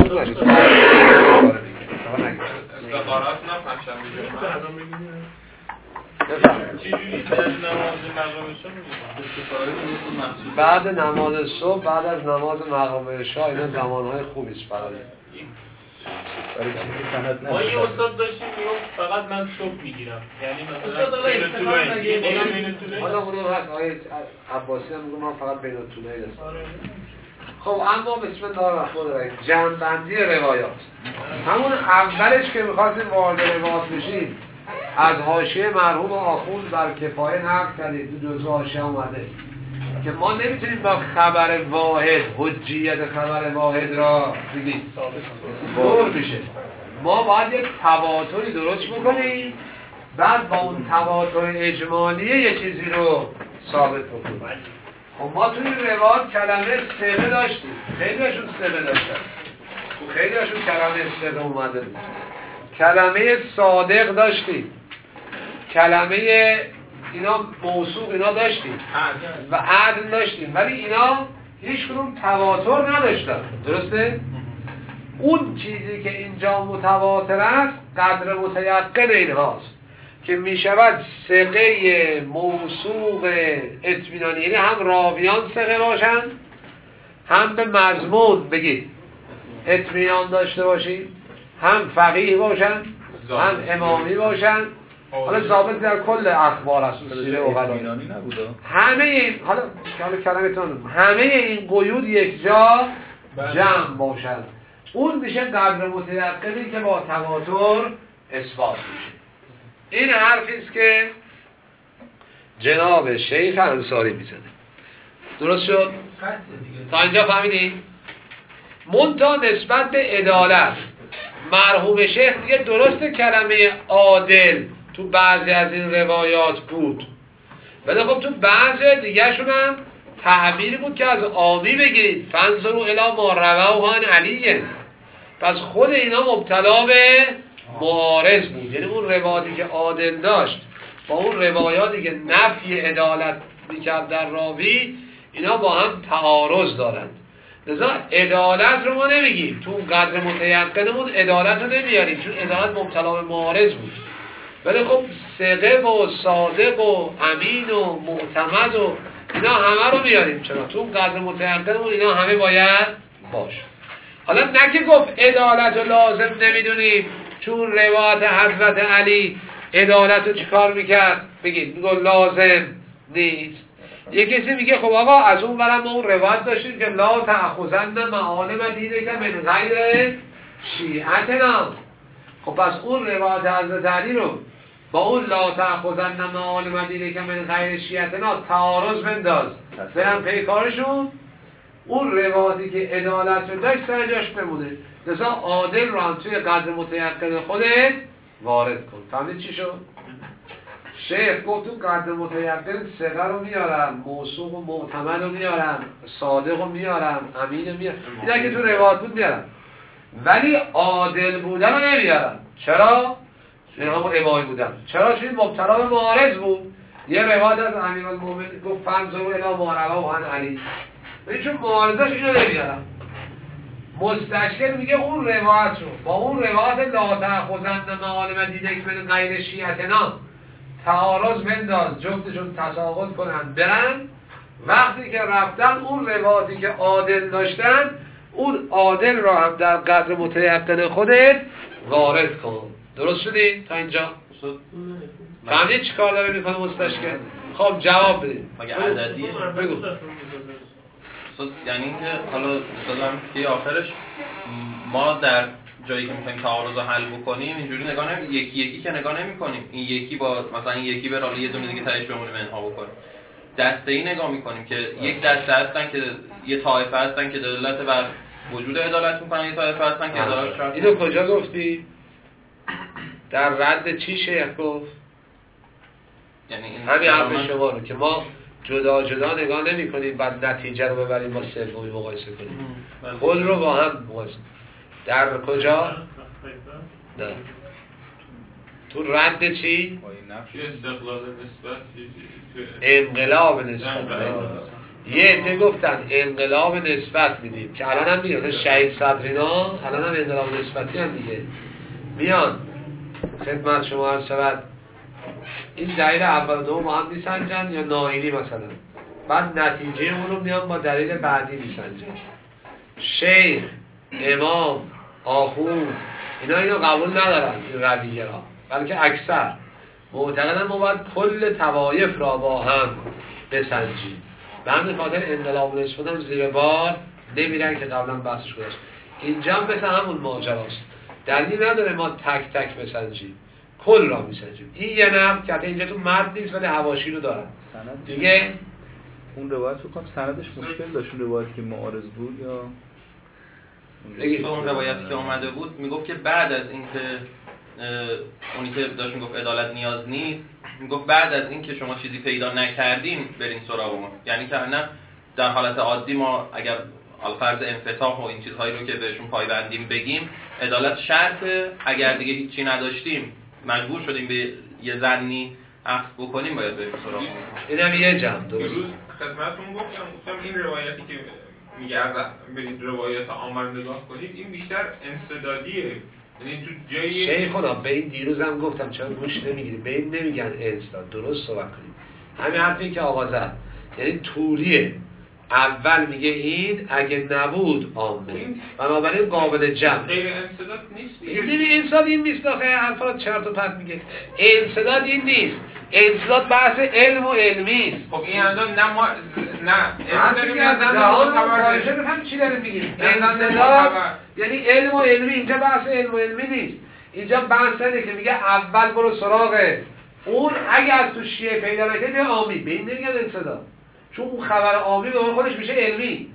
موضوع نشید استخارات نه پنجشنبه چجوری بعد نماز صبح بعد از نماز مقام عشا اینا زمانهای خوبیست برای ما یه استاد داشتیم فقط من صبح میگیرم، یعنی مثلا بین طولایی حالا اونو هست آیه عباسی هم میگه من فقط بین طولایی دستم. خب اما بسم الله الرحمن الرحیم جمع‌بندی روایات. همون اولش که می‌خواستیم وارد روایات بشیم از حاشیه مرحوم آخوند بر کفایه نقل کردیم، تو جزء حاشیه اومده که ما نمیتونیم با خبر واحد حجیت خبر واحد را بگیم دور بشه، ما باید یک تواتری درست بکنیم بعد با اون تواتر اجمالی یه چیزی رو ثابت بکنیم. خب ما توی روایات کلمه سبه داشتیم، خیلی هاشون سبه داشتن، خیلی هاشون کلمه سبه اومده بود. کلمه صادق داشتیم، کلمه اینا موصوف اینا داشتیم و عدل داشتیم، ولی اینا هیچ کدوم تواتر نداشتن. درسته؟ اون چیزی که اینجا متواتر است قدر متیقن اینهاست که می شود ثقه موثوق اطمینانی، یعنی هم راویان ثقه باشن هم به مضمون بگید اطمینان داشته باشید، هم فقیه باشن هم امامی باشن. حالا ضابط در کل اخبار است سیره و غلایی همه این حالا کلمتون همه این قیود یک جا جمع باشن، اون میشه قدر متیقنی که با تواتر اثبات میشه. این حرفیست که جناب شیخ انصاری میزنه. درست شد؟ تا اینجا فهمیدین؟ منتها نسبت به عدالت مرحوم شیخ دیگه درست کلمه عادل تو بعضی از این روایات بود، ولی خب تو بعضی دیگه شون هم تعبیری بود که از عامی بگیرید فانظروا الی ما رواه عن علی. پس خود اینا مبتلا به معارض بود، یعنی اون روایاتی که عادل داشت با اون روایاتی که نفی عدالت میکرد در راوی اینا با هم تعارض دارند. لذا عدالت رو ما نمیگیم، تو قدر متیقنمون عدالت رو نمیاریم چون عدالت مبتلا به معارض بود، ولی خب ثقه و صادق و امین و معتمد و اینا همه رو میاریم. چرا؟ تو قدر متیقنمون اینا همه باید باشه. حالا نه که گفت عدالت رو لازم نمیدونیم چون روایت حضرت علی عدالت رو چیکار میکرد؟ بگید میگو لازم نیست. یه کسی میگه خب آقا از اون برم ما اون روایت داشتیم که لا تأخذن معالم دینه که من غیر شیعتنا. خب پس اون روایت حضرت علی رو با اون لا تأخذن معالم دینه که من غیر شیعتنا تعارض بنداز برم پیکارشون. اون روایتی که عدالت رو داشت سر جاش بمونه، لذا عادل رو هم توی قدر متیقن خودت وارد کن. فهمید چی شد؟ شیخ گفت تو قدر متیقن ثقه رو میارم، موثوق و معتمد رو میارم، صادق رو میارم، امین رو میارم، این اگه تو روایت بود میارم، ولی عادل بودن رو نمیارم. چرا؟ چون همون امامی بودن. چرا؟ چون مبتلا به معارض بود. یه روایت از امیرالمومنین گفت فانظروا الی ما رواه عن علی، چون معارضش اینو نمیارم. مستشکل میگه اون روایت رو با اون روایت لا تأخذن معالم دینه من غیر شیعتنا تعارض بنداز، جفتشون تساقط کنن برن. وقتی که رفتن اون روایتی که عادل داشتن اون عادل را هم در قدر متیقن خودت وارد کن. درست شدید تا اینجا؟ فهمید چی کار داره میکنه مستشکل؟ خب جواب بدید. مگه عددیه؟ بگو. یعنی اینکه حالا مثلا که آخرش ما در جایی که می‌خوایم تعارض رو حل بکنیم اینجوری نگاه نمی یکی یکی که نگاه نمی‌کنیم، این یکی با مثلا این یکی بره حالا یه دونه دیگه تهش بمونه منها بکنیم، دسته‌ای نگاه می‌کنیم که یک دسته هستن که یه طایفه هستن که دلالت بر وجود عدالت می‌کنن، یه طایفه هستن که عدالت شرط. اینو کجا گفتی؟ در رد چی شیخ گفت؟ یعنی این همین حرف شما رو که ما جدا جدا نگاه نمی کنیم بعد نتیجه رو ببریم با سومی مقایسه کنیم، خود رو با هم مقایسه. در کجا؟ نه تو رد چی؟ استقلال نسبت، انقلاب نسبت. یه عده گفتن انقلاب نسبت میدیم که الان هم میگه شهید صدرینا الان هم انقلاب نسبتی هم دیگه میان خدمت شما عرض شود این دلیل اول و دوم با هم میسنجن یا ناینی مثلا بعد نتیجه اون رو میان با دلیل بعدی میسنجن. شیخ، امام، آخوند اینا قبول ندارن این رویه را، بلکه اکثر معتقدن ما باید کل طوایف را با هم بسنجیم. به همین خاطر انقلاب نسبت هم زیر بار نمیرن که قبلا بحثش گذاشت. اینجا هم مثل همون ماجراست، دلیل نداره ما تک تک بسنجیم، کل را میسنجیم. این یه نقد که اینجا تو مرد نیست ولی حواشی رو دارن دیگه. اون روایت رو کنم سندش مشکل داشت، اون روایت که معارض بود یا اون روایتی که اومده بود میگفت که بعد از اینکه اونی که داشت میگفت عدالت نیاز نیست، میگفت بعد از اینکه شما چیزی پیدا نکردین برین سراغ ما. یعنی که نه در حالت عادی ما اگر الفرض انفتاح و این چیزهایی رو که بهشون پایبندیم بگیم عدالت شرطه، اگر دیگه هیچی نداشتیم مجبور شدیم به یه ظنی اخذ بکنیم باید بریم سراغ ما. اینم یه جمع درست خدمتتون گفتم این روایتی که میگه برید روایت عامر نگاه کنید این بیشتر انسدادیه، یعنی تو جایی شیخونا به این دیروز هم گفتم چرا گوش نمیگیری، به این نمیگن انسداد، درست صحبت کنیم. همین حرفی که آقا زد یعنی طولیه، اول میگه این اگه نبود عامه بنابراین قابل جمع. غیر انسداد نیست این انسداد این نیست، آخه حرفا رو چرت و پرت میگه. انسداد این نیست، انسداد بحث علم و علمی است. خب این اندازه نه انسداد هم چی داره میگیم؟ انسداد یعنی علم و علمی، اینجا بحث علم و علمی نیست، اینجا بحث اینه که میگه اول برو سراغ اون، اگه از تو شیعه پیدا نکنی بیا عامی، به این نمیگن انسداد، چون اون خبر عامی به خودش میشه علمی،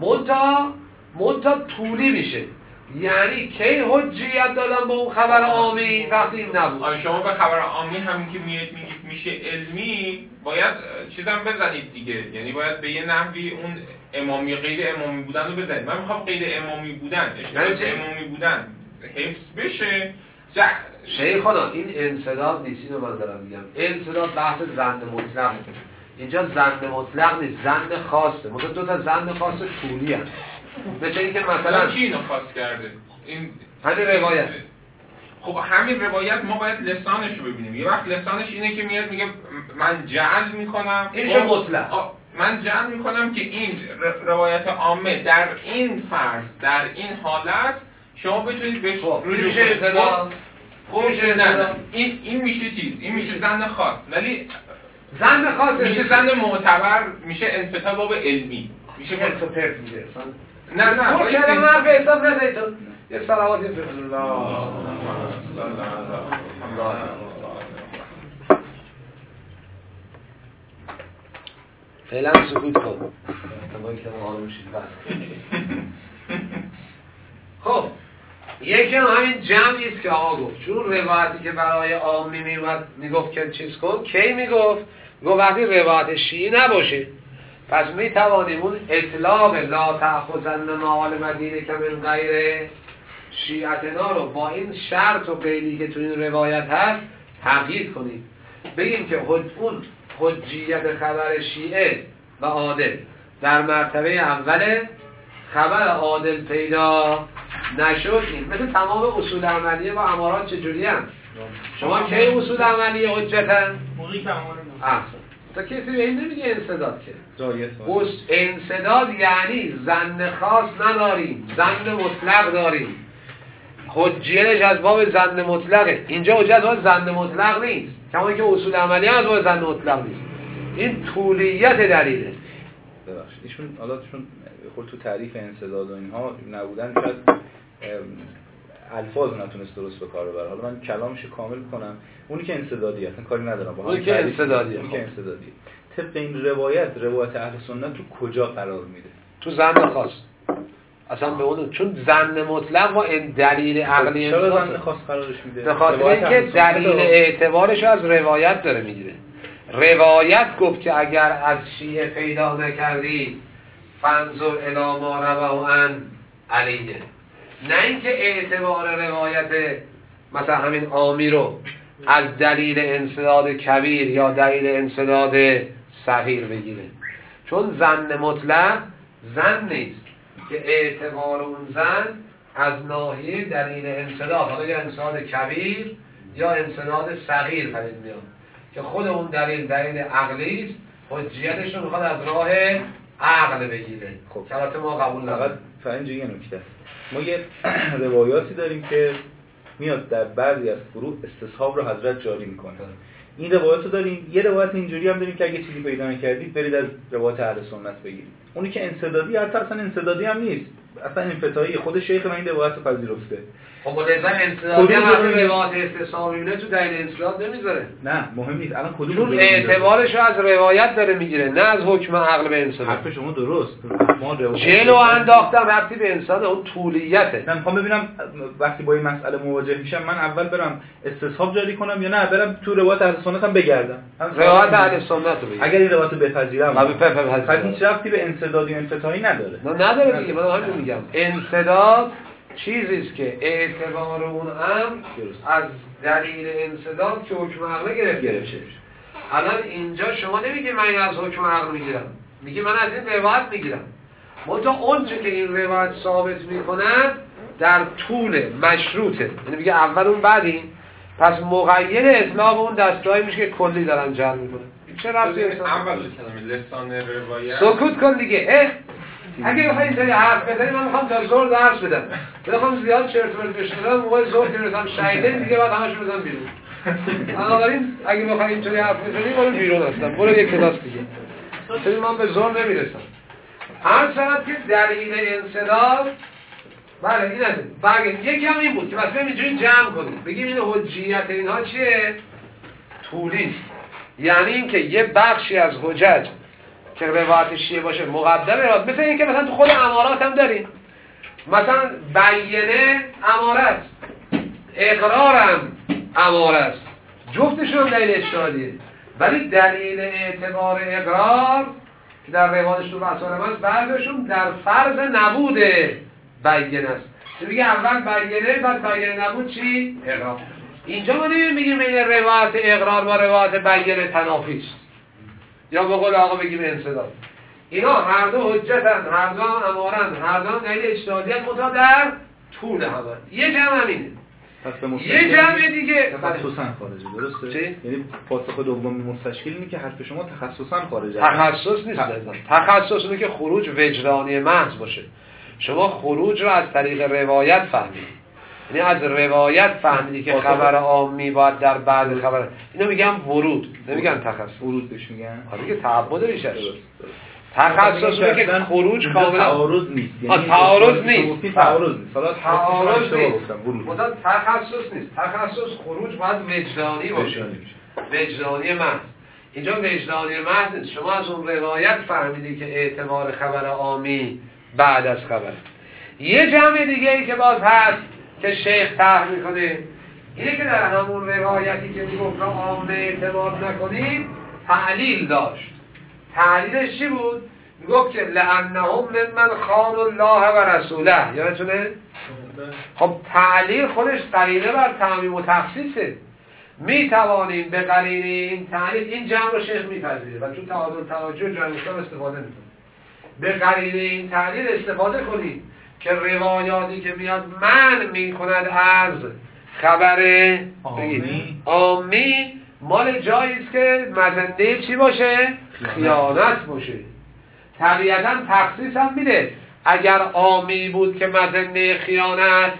منتها طولی میشه. یعنی کی حجیت دادن با اون خبر عامی وقتی این نبود. آره شما به خبر عامی همین که میگید میشه علمی باید چیزام بزنید دیگه، یعنی باید به یه نحوی اون امامی غیر امامی بودن رو بزنید. من میخوام غیر امامی بودن اشتراط امامی بودن حفظ بشه. شیخانا این انسداد نیست، اینو من دارم میگم. انسداد بحث ظن مطلق، اینجا ظن مطلق نیست، ظن خاصه. مثلا دو تا ظن خاص طولی هست، مثل اینکه مثلا کی اینو خاص کرده؟ این همین روایت. خب همین روایت ما باید لسانش رو ببینیم. یه وقت لسانش اینه که میاد میگه من جعل میکنم، این میشه مطلق. من جعل میکنم که این روایت عامه در این فرض در این حالت شما بتونید بهش رجوع کنید. خب نه این میشه چیز، این میشه ظن خاص، ولی ظن خاص میشه ظن معتبر، میشه انفتاح باب علمی، میشه پرت میگه. نه تو کلمه حرف حساب نداری تو یه صلواتی بخون. الله فعلا سکوت کن تا که ما آروم شید. خب یکی همین جمعی است که آقا گفت، چون روایتی که برای عامی میومد میگفت که چیز کن، کی میگفت وقتی روایت شیعی نباشه. پس می توانیم اون اطلاق لا تأخذن مال مدینه که من غیر شیعتنا رو با این شرط و قیدی که تو این روایت هست تغییر کنیم، بگیم که اون حجیت خبر شیعه و عادل در مرتبه اوله، خبر عادل پیدا نشد. این مثل تمام اصول عملیه با امارات چجوری هم شما کی اصول عملیه حجتن؟ موقعی که اماره تا کسی به این نمیگه انسداد که انسداد یعنی ظن خاص نداریم، ظن مطلق داریم. حجیتش از باب ظن مطلقه، اینجا حجیت از باب ظن مطلق نیست، کما که اصول عملیه از باب ظن مطلق نیست. این طولیت دلیله. ببخشید ایشون حالا چون خود تو تعریف انسداد و اینها نبودن شاید الفاظ نتونست درست به کار ببره. حالا من کلامش کامل کنم. اونی که انسدادی اصلا کاری ندارم با اونی که انسدادیه. طبق این روایت اهل سنت تو کجا قرار میده؟ تو ظن خاص. اصلا به اون، چون ظن مطلق با دلیل عقلی چرا ظن خاص قرارش میده؟ به خاطر اینکه دلیل اعتبارش از روایت داره میگیره. روایت گفت که اگر از شیعه پیدا نکردی فانظر الی ما رواه عن علیه، نه اینکه اعتبار روایت مثلا همین عامی رو از دلیل انسداد کبیر یا دلیل انسداد صغیر بگیره، چون زن مطلق زن نیست که اعتبار اون زن از ناحیه دلیل انسداد، حالا یا انسداد کبیر یا انسداد صغیر پدید میاد که خود اون دلیل عقلی است، حجیتش رو میخواد از راه عقل بگیره. خب که البته ما قبول نداریم. فقط اینجا یه نکته است، ما یه روایاتی داریم که میاد در بعضی از فروع استصحاب رو حضرت جاری میکنه. این روایات رو داریم. یه روایت اینجوری هم داریم که اگه چیزی پیدا نکردید برید از روایات اهل سنت بگیرید. اونی که انسدادی اصلا انسدادی هم نیست، اصلا انفتاحی خود شیخ من این روایت رو پذیرفته. خب لذا انسدادی هم از روایات استصحاب میبینه تو دلیل انسداد نمیذاره. نه مهم نیست الان کدوم چون اعتبارش رو از روایت داره میگیره نه از حکم عقل به انسان. حرف شما درست. ما جلو انداختم ربطی به انسان اون طولیته. من میخوام ببینم وقتی با این مسئله مواجه میشم من اول برم استصحاب جاری کنم یا نه برم تو روایت اهل سنت هم بگردم. روایت اهل سنت رو بگیر. اگر این روایت رو بپذیرم پس هیچ ربطی به انسدادی و انفتاحی نداره. نداره دیگه. من همین میگم انسداد چیزی است که اعتبار اون از دلیل انسداد که حکم عقل گرفته میشه. الان اینجا شما نمیگی من از حکم عقل میگیرم، میگی من از این روایت میگیرم. منتها اونچه که این روایت ثابت میکند در طول مشروطه، یعنی میگه اول اون بعد این، پس مقید اطلاق اون دستایی میشه که کلی دارن جمع میکنن. چه ربطی اول لسان روایت سکوت کن دیگه. اگه بخوای اینطوری حرف بزنی من میخوام تا زور درس بدم، بخوام زیاد چرت و پرت بشنوم، موقع زور که برسم شهیدن دیگه بعد همشو بزنم بیرون. بنابراین اگه بخوای اینطوری حرف بزنی برو بیرون هستم، برو یک کلاس دیگه. چون من به زور نمیرسم. هر چقدر که دلیل انسداد بله این هست. بگید یکم این بود که مثلا اینجوری جمع کنیم بگیم این حجیت اینها چیه؟ طولی. یعنی اینکه یه بخشی از حجج که روایت شیعه باشه مقدمه روایت، مثل اینکه مثلا تو خود امارات هم داریم، مثلا بیینه امارت، اقرارم امارت، جفتشون هم دلیل اجتهادیه، ولی دلیل اعتبار اقرار که در روایتش تو بسارم هست بعضشون در فرض نبود بیینه است. میگه اول بیینه بعد بیینه نبود چی؟ اقرار. اینجا ما نمیگیم این روایت اقرار با روایت بیینه تنافی است یا به قول آقا بگیم انسداد. اینا هر دو حجتن، هر دو هم امارن، هر دو هم دلیل اجتهادی هست، منتها در طول همه. یه جمع همینه. یه جمع دیگه تخصصاً خارجه، درسته؟ چی؟ یعنی پاسخ دوم مستشکل اینه که حرف شما تخصصاً خارجه. تخصص نیست لازم. تخصص اینه که خروج وجدانی محض باشه. شما خروج رو از طریق روایت فهمیدید. یعنی از روایت فهمیدی که خبر عامی باید در بعد خبر، اینو میگن ورود، نمیگن تخصص. ورود بهش میگن. آره دیگه تعبد ریشه. تخصص رو که خروج کاملا تعارض نیست. یعنی تعارض نیست. تعارض نیست. حالا تعارض نیست. ورود. تخصص نیست. تخصص خروج باید وجدانی باشه. وجدانی محض. اینجا وجدانی محض نیست. شما از اون روایت فهمیدی که اعتبار خبر عامی بعد از خبر. یه جمع دیگه ای که باز هست که شیخ طرح میکنه اینه که در همون روایتی که میگفت عامه اعتماد نکنید تعلیل داشت. تعلیلش چی بود؟ میگفت که لعنهم ممن خان الله و رسوله. یادتونه؟ خب تعلیل خودش قرینه بر تعمیم و تخصیصه. میتوانیم به قرینه این تعلیل، این جمع رو شیخ میپذیره و چون تعادل توجه جمعشان استفاده میکنه، به قرینه این تعلیل استفاده کنید که روایاتی که میاد من میکند از خبر عامی مال جاییست که مزنده چی باشه؟ خیانت باشه. طبیعتا تخصیص هم میده. اگر عامی بود که مزنده خیانت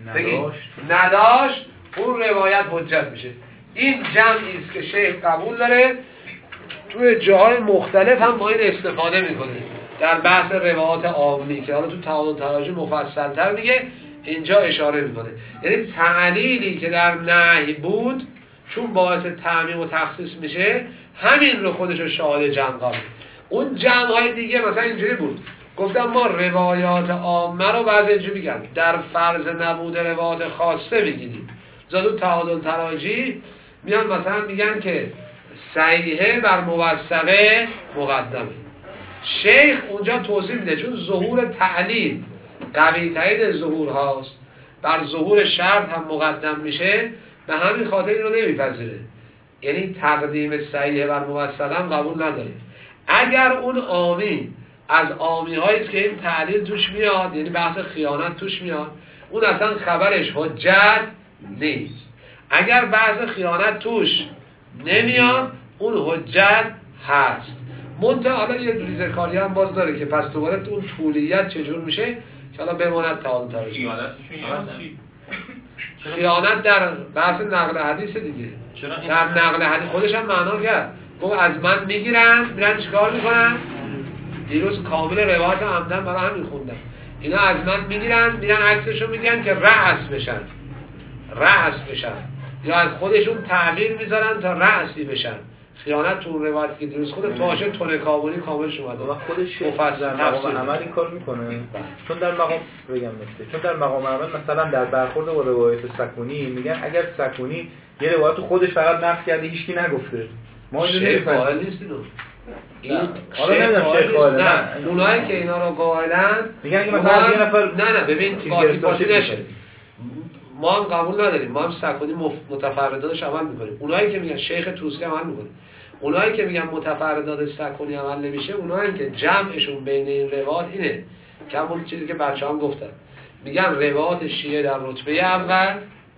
نداشت اون روایت حجت میشه. این جمعی است که شیخ قبول داره، توی جاهای مختلف هم با این استفاده میکنه در بحث روایات عامی که حالا تو تعادل تراجع مفصل‌تر میگه، اینجا اشاره میکنه. یعنی تعلیلی که در نهی بود چون باعث تعمیم و تخصیص میشه همین رو خودشو شاهد جمع قابل. اون جمع‌های دیگه مثلا اینجوری بود، گفتم ما روایات عامه رو بعضی اینجوری میگن در فرض نبود روایات خاصه بگیریم. زادو تعادل تراجع میان مثلا میگن که صحیحه بر موثقه مقدمه. شیخ اونجا توضیح میده چون ظهور تعلیل قوی تایید ظهور هاست، بر ظهور شرط هم مقدم میشه، به همین خاطر این رو نمیپذیره. یعنی تقدیم صحیحه بر موثقه هم قبول نداره. اگر اون عامی از عامی هایی است که این تعلیل توش میاد، یعنی بحث خیانت توش میاد، اون اصلا خبرش حجت نیست. اگر بحث خیانت توش نمیاد اون حجت هست. منتها حالا یه ریزه کاری هم باز داره که پس دوباره اون طولیت چجور میشه که حالا بماند تعالی ترجیح. خیانت در بحث نقل حدیث دیگه. در نقل حدیث خودش هم معنا کرد، گفت از من میگیرن میرن چیکار میکنن؟ دیروز کامل روایت عمدن برای همین خوندم. اینا از من میگیرن میرن عکسشو میگن که رأس بشن، یا از خودشون تعبیر میذارن تا رأسی بشن. خیانت تو روایت که دیروز خود تاشه تونه کابلی کاملش اومده و خودش در مقام عمل این کار میکنه. چون در مقام چون در مقام عمل مثلا در برخورد با روایت سکونی میگن اگر سکونی یه روایت خودش فقط نقل کرده هیچ کی نگفته، ما اینو قائل نیستیم. حالا نمیدونم چه قائل. نه اونایی که اینا رو قائلن میگن که مثلا یه نفر نه ببین قاطی پاسی نشه. ما هم قبول نداریم، ما هم سکونی متفرداتش عمل میکنیم. اونایی که میگن شیخ توسی عمل میکنه، اونایی که میگن متفردات سکونی عمل نمیشه، اونایی که جمعشون بین این روایات اینه که همون چیزی که بچه‌ها گفتن، میگن روایات شیعه در رتبه اول،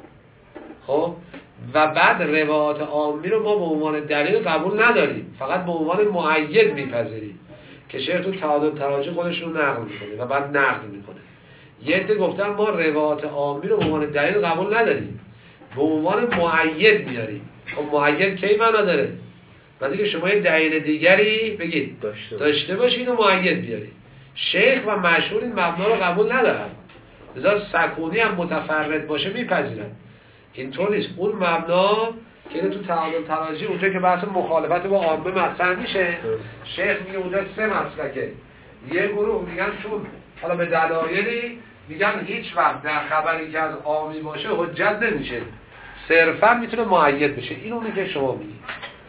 خب و بعد روایات عامی رو ما به عنوان دلیل قبول نداریم، فقط به عنوان مؤید میپذیریم که شیخ تو تعادل تراجع خودشون نقل میکنه و بعد نقد میکنه. یه عده گفتن ما روایات عامی رو به عنوان دلیل قبول نداریم، به عنوان مؤید میاریم. خب مؤید کی معنا داره؟ بعد که شما یه دلیل دیگری بگید داشته باشین و مؤید بیارید. شیخ و مشهور این مبنا رو قبول ندارن، لذا سکونی هم متفرد باشه میپذیرن. اینطور نیست. اون مبنا که تو تعادل تراجع اونجا که بحث مخالفت با عامه مطرح میشه، شیخ میگه اونجا سه مسلکه. یه گروه میگن چون حالا به دلایلی میگن هیچ وقت در خبری که از عامی باشه حجت نمیشه، صرفا میتونه مؤید بشه. اینو میگه شما میگید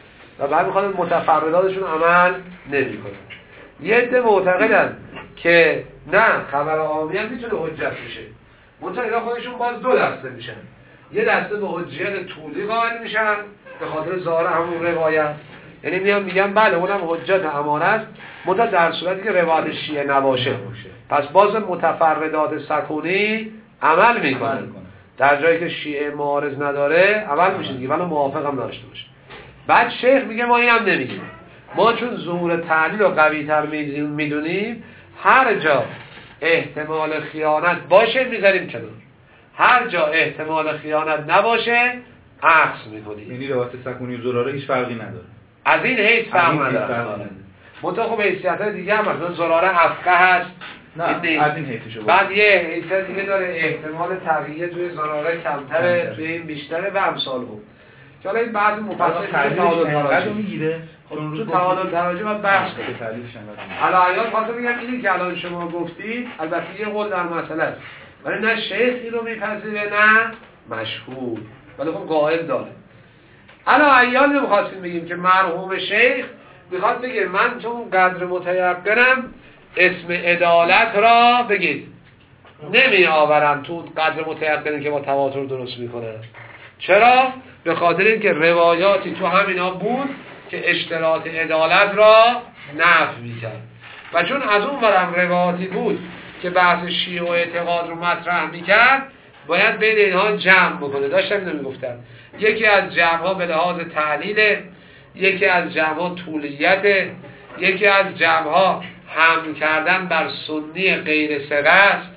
و بعد میخوان متفرداتشون عمل نمیکنه. یه عده معتقدن که نه خبر عامی هم میتونه حجت بشه، منتها اینا خودشون باز دو دسته میشن. یه دسته به حجیت طولی قائل میشن به خاطر ظاهر همون روایت، یعنی میگن بله اونم حجت امانه است، منتها در صورتی که روایت شیعه نباشه. پس باز متفردات سکونی عمل میکنن، در جایی که شیعه معارض نداره عمل میشه دیگه، ولی موافق هم داشته باشه. بعد شیخ میگه ما اینم نمیگیم، ما چون ظهور تعلیل رو قوی تر میدونیم، هر جا احتمال خیانت باشه میذاریم کنار، هر جا احتمال خیانت نباشه عکس میکنیم. یعنی روایت سکونی و زراره هیچ فرقی نداره، از این حیث فرق نداره. منطقه خب حیثیت‌های دیگه هم مثلا زراره افقه هست، نه از این حیثشو بعد یه حیثیت دیگه داره احتمال تغییر توی زراره کمتره، توی این بیشتره و امثال هم که حالا این بعض مفصل تعادل تراجع میگیره. تو تعادل تراجع باید بحث کنیم. علایات خاطر میگم اینی که الان شما گفتید البته یه قول در مسئله است، ولی نه شیخ این رو میپذیره نه مشهور، ولی خب قائل داره. علایات نمیخواستیم بگیم که مرحوم شیخ میخواد بگه من چون قدر متیقنم اسم عدالت را بگید نمی آورم تو قدر متیقنی که با تواتر درست میکنه. چرا؟ به خاطر اینکه روایاتی تو همینا بود که اشتراط عدالت را نفی میکرد و چون از اون ورم روایاتی بود که بحث شیعه و اعتقاد رو مطرح میکرد، باید بین اینها جمع بکنه. داشتم اینو میگفتم، یکی از جمعها به لحاظ تعلیل، یکی از جمعها طولیت، یکی از جمعها حمل کردن بر سنی غیر ثقه است،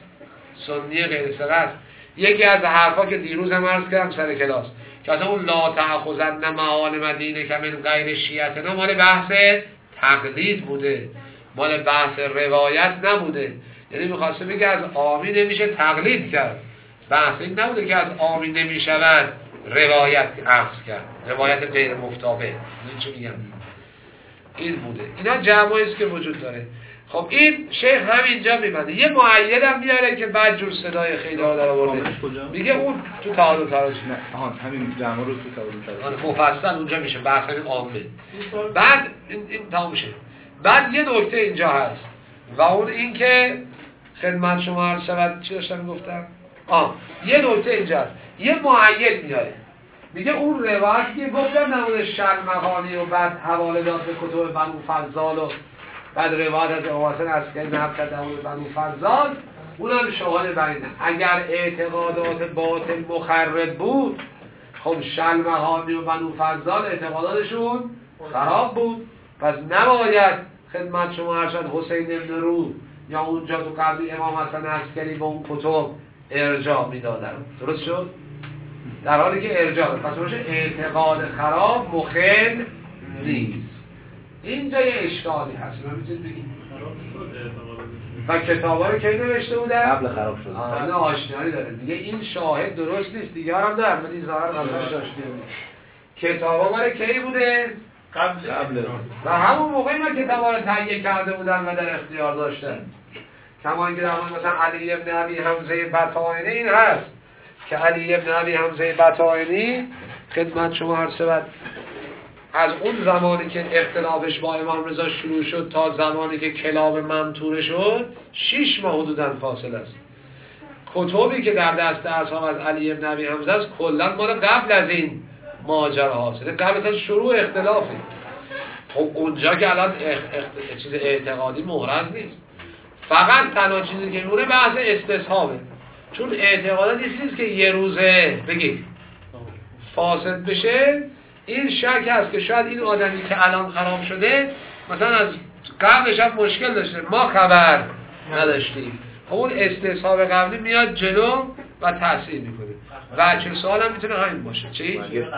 یکی از حرفا که دیروز هم عرض کردم سر کلاس که اصلا اون لا تأخذن معال مدینه که من غیر شیعتنا مال بحث تقلید بوده، مال بحث روایت نبوده. یعنی میخواسته بگه از عامی نمیشه تقلید کرد، بحث این نبوده که از عامی نمیشود روایت اخذ کرد، روایت غیر مفتابه. این چی میگم؟ این بوده. اینا جمعی است که وجود داره. خب این شیخ همینجا میبنده، یه مؤید هم میاره که بعد جور صدای خیلی ها در آورده، میگه اون تو تعادل تراجع. همین جمع رو تو تعادل تراجع مفصل اونجا میشه بحث این عامه. بعد این تمام میشه. بعد یه نکته اینجا هست و اون این که خدمت شما عرض شود چی داشتم میگفتم؟ یه نکته اینجا هست، یه مؤید میاره. میگه اون روایتی که گفتم نمونه شلمغانی و بعد حواله داد به کتب بنو فضال و بعد روایت از اواسن از که نفت نمونه بنو فضال، اونم شاهد بر اینه. اگر اعتقادات باطل مخرب بود، خب شلمغانی و بنو فضال اعتقاداتشون خراب بود، پس نباید خدمت شما ارشد حسین ابن روح یا اونجا تو قبلی امام حسن عسکری به اون کتب ارجاع میدادن. درست شد؟ در حالی که ارجاع داد، پس باشه اعتقاد خراب مخل نیست. اینجا یه اشکالی هست، من میتونید بگید و کتابا رو کی نوشته بودن؟ قبل خراب شد. نه آشنایی داره دیگه، این شاهد درست نیست دیگه، هم دارم ولی ظاهر قبلش داشته بود. کتابا مال کی بوده؟ قبل و همون موقعی من کتابا رو تهیه کرده بودن و در اختیار داشتن. کما اینکه در مثلا علی ابن ابی حمزه بطائنی این هست که علی ابن ابی حمزه بطائنی خدمت شما عرض شود از اون زمانی که اختلافش با امام رضا شروع شد تا زمانی که کلاب ممتوره شد 6 ماه حدوداً فاصله است. کتبی که در دست اصحاب از علی ابن ابی حمزه است کلا مال قبل از این ماجرا حاصله، قبل از شروع اختلافه. خب اونجا که الان چیز اعتقادی محرز نیست، فقط تنها چیزی که میمونه بحث استصحابه، چون اعتقادات نیست که یه روزه بگید فاسد بشه. این شک هست که شاید این آدمی که الان خراب شده مثلا از قبلش هم مشکل داشته، ما خبر نداشتیم. خب اون استصحاب قبلی میاد جلو و تاثیر میکنه. بچه سوال هم میتونه همین باشه. چی؟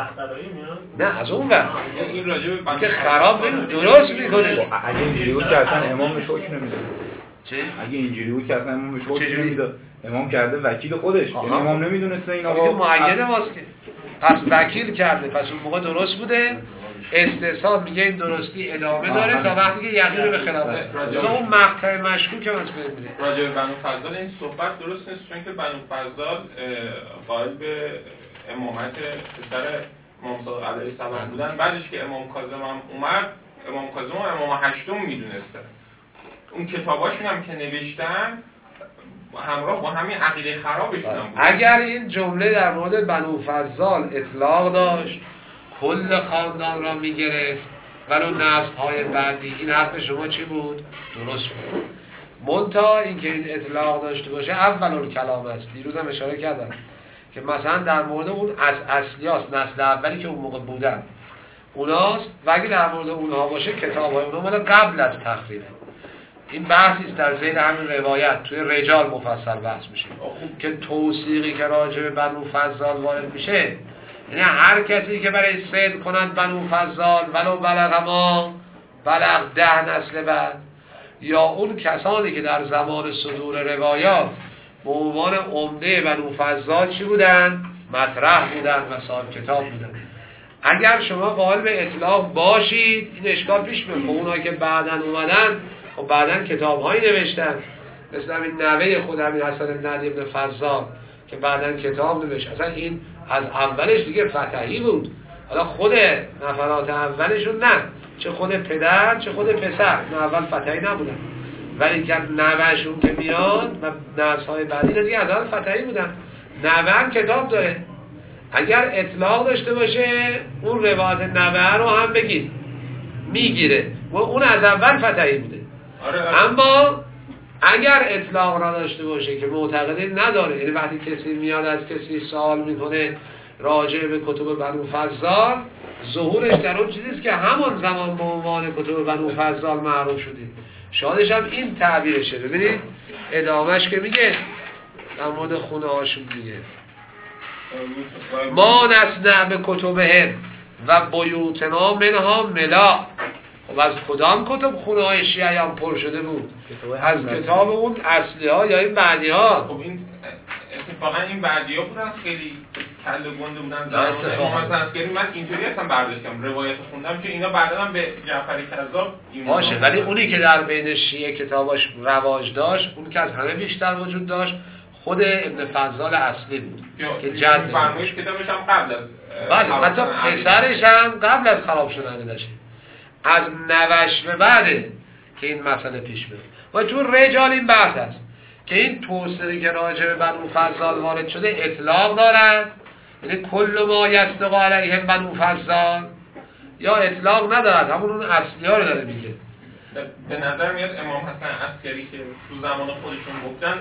نه از اون وقت این راجب که خراب درست میکنه. اگه اینجوری بود که اصلا امامش حکم نمیداد. چی؟ اگه اینجوری بود که اصلا امامش حکم نمیداد، امام کرده وکیل خودش، یعنی امام نمیدونسته این آقا معین ماست که پس وکیل کرده، پس اون موقع درست بوده. استصحاب میگه این درستی ادامه داره تا وقتی که یقین به خلافه. اون مقطع مشکوک هم میگه راجع به بنو فضال این صحبت درست نیست، چون که بنو فضال قائل به امامت پسر امام صادق علیه السلام بودن. بعدش که امام کاظم هم اومد، امام کاظم امام هشتم میدونسته. اون کتاباشون هم که نوشتن همراه با همین عقیده خرابشون هم بود. اگر این جمله در مورد بنو فضال اطلاق داشت کل خاندان را میگرفت ولو نسل‌های بعدی، این حرف شما چی بود؟ درست بود. منتها اینکه این اطلاق داشته باشه اول کلام است. دیروز هم اشاره کردم که مثلا در مورد اون اصلیاست، نسل اولی که اون موقع بودن اوناست و اگه در مورد اونها باشه کتاب‌های اونها مال قبل از تخریبه. این بحثی است در ذیل همین روایت توی رجال مفصل بحث میشه که توثیقی که راجع به بنو فضال وارد میشه، یعنی هر کسی که برای صید کنند بنو فضال ولو بلغ 10 نسل بعد، یا اون کسانی که در زمان صدور روایات به عنوان عمده بنو فضال چی بودن؟ مطرح بودن و صاحب کتاب بودن. اگر شما قائل به اطلاق باشید این اشکال پیش میاد. اونایی که بعداً اومدن و بعداً کتاب‌هایی نوشتن، مثل همین نوه خود همین حسن بن علی بن فضال که بعداً کتاب نوشت. اصلا این از اولش دیگه فتحی بود، حالا خود نفرات اولشون نه، چه خود پدر چه خود پسر نه اول فتحی نبودن، ولی که نوهشون که میاد و نسل‌های بعدی دیگه از اول فتحی بودن. نوه هم کتاب داره، اگر اطلاق داشته باشه اون روایت نوه رو هم بگید میگیره و اون از اول فتحی بوده. اما اگر اطلاق را داشته باشه که معتقدی نداره، یعنی وقتی کسی میاد از کسی سوال میکنه راجع به کتب بنو فضال، ظهورش در اون چیزیست که همون زمان به عنوان کتب بنو فضال معروف شده. شادش هم این تعبیرشه. ببینید ادامهش که میگه در مورد خونه هاشون میگه ما نصنع به کتبهم و بیوتنا منها ملا. خب از کدام کتب خونه های شیعیان پر شده بود؟ از کتاب اون اصلی ها یا این بعدی ها؟ خب این اتفاقا این بعدی ها بودن خیلی کله گنده بودن زمان امام حسن عسکری. من اینطوری هستم برداشتم روایت خوندم که اینا بعدا هم به جعفر کذاب باشه، ولی اونی که در بین شیعه کتاباش رواج داشت، اون که از همه بیشتر وجود داشت خود ابن فضال اصلی بود که جد فرمایش کتابش هم قبل از بله، حتی پسرش هم قبل از خراب شدن داشت، از نوش به بعده که این مسئله پیش میاد. و تو رجال این بحث است که این توسری که راجع به بنو فضال وارد شده اطلاق دارند یعنی کل ما یصدق علیهم بنو فضال، یا اطلاق ندارد، همون اون اصلی ها رو داره میگه. به نظر میاد امام حسن عسکری که تو زمان خودشون گفتن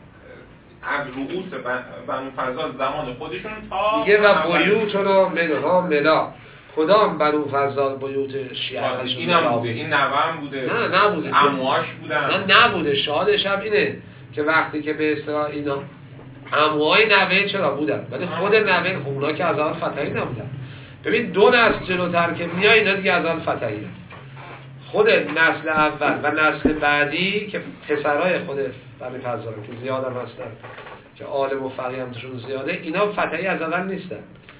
از رؤوس بنو فضال زمان خودشون تا میگه و بیوتنا منها ملا، کدام بنو فضال بیوت شیعه این هم بوده، این نوام بوده، نه نبوده، عموهاش بودن، نه نبوده. شادش هم اینه که وقتی که به اصطلاح اینا عموهای نوه چرا بودن، ولی خود نوه اونا که از آن فتحی نبودن. ببین دو نسل جلوتر که میای اینا دیگه از آن فتحی هم. خود نسل اول و نسل بعدی که پسرای خود بنی فضال که زیاد هم هستن که عالم و فقیه هم توشون زیاده، اینا فتحی از اول نیستن.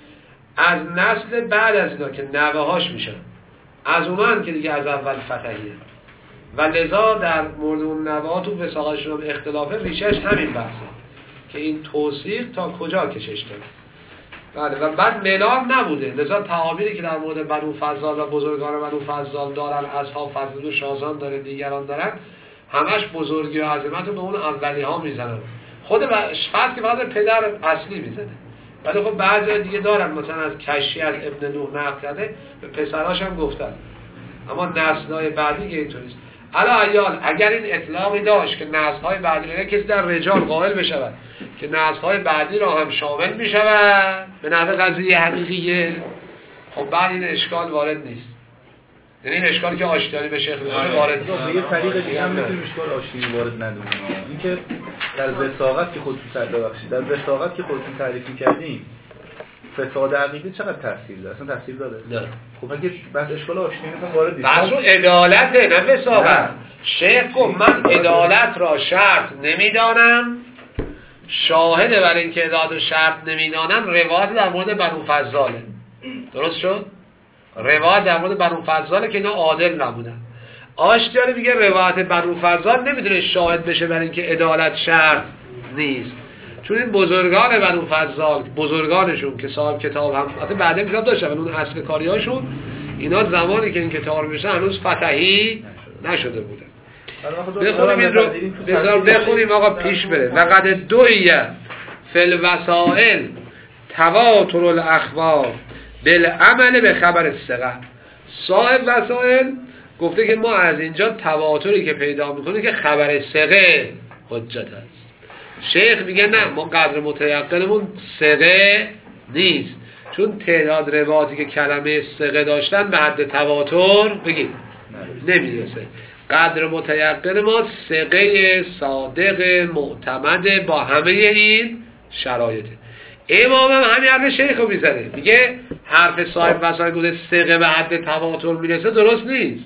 از نسل بعد از اینا که نوه هاش میشن، از اونان که دیگه از اول فتحیه و لذا در مورد اون نوه ها تو وثاقشون هم اختلافه، ریشش همین بحثه که این توثیق تا کجا کشش داره. بله و بعد ملال نبوده، لذا تعابیری که در مورد بنو فضال و بزرگان بنو فضال دارن، اصحاب فضل و شازان داره، دیگران دارن، همش بزرگی و عظمت رو به اون اولی ها میزنن. خود فقط که فقط پدر اصلی میزنه، ولی خب بعضی دیگه دارن، مثلا از کشی از ابن نوح نقل کرده به پسراش هم گفتن، اما نسل‌های بعدی که اینطوریست. علا ایال اگر این اطلاقی داشت که نسل‌های بعدی را کسی در رجال قائل بشود که نسل‌های بعدی را هم شامل می‌شود به نحو قضیه حقیقیه، خب بعد این اشکال وارد نیست. یعنی این اشکالی که آشتیانی به شیخ می‌کنه وارد نیست. به یه طریق دیگه هم می‌تونیم اشکال آشتیانی وارد ندونیم. اینکه در وثاقت که خودتون در وثاقت که خودتون تعریف می‌کردین فساد عقیده چقدر تاثیر داره؟ اصلا تاثیر داره؟ نه. خب اگه بس اشکال آشتیانی هم وارد نیست. بحث عدالته نه وثاقت. شیخ گفت من عدالت را شرط نمی‌دانم، شاهد بر این که عدالت را شرط نمی‌دانم روایت در مورد بنو فضاله. درست شد؟ روایت در مورد بنو فضاله که اینا عادل نبودن. آشتیانی میگه روایت بنو فضال نمیتونه شاهد بشه بر این که عدالت شرط نیست، چون این بزرگان بنو فضال، بزرگانشون که صاحب کتاب هم حتی بعد کتاب داشتن، اون اصل کاریاشون اینا زمانی که این کتاب میشن هنوز فتحی نشده بودن. بخونیم این رو بخونیم آقا پیش بره. وقد دویه فی الوسائل تواتر الاخبار بالعمل به خبر الثقه. صاحب وسائل گفته که ما از اینجا تواتری که پیدا میکنیم که خبر ثقه حجت است. شیخ میگه نه، ما قدر متیقنمون ثقه نیست، چون تعداد روایاتی که کلمه ثقه داشتن به حد تواتر بگید نمیرسه. قدر متیقن ما ثقه صادق معتمد با همه این شرایطه. امام هم همین حرف شیخ رو میزنه، میگه حرف صاحب وسائل گفته ثقه به حد تواتر میرسه، درست نیست.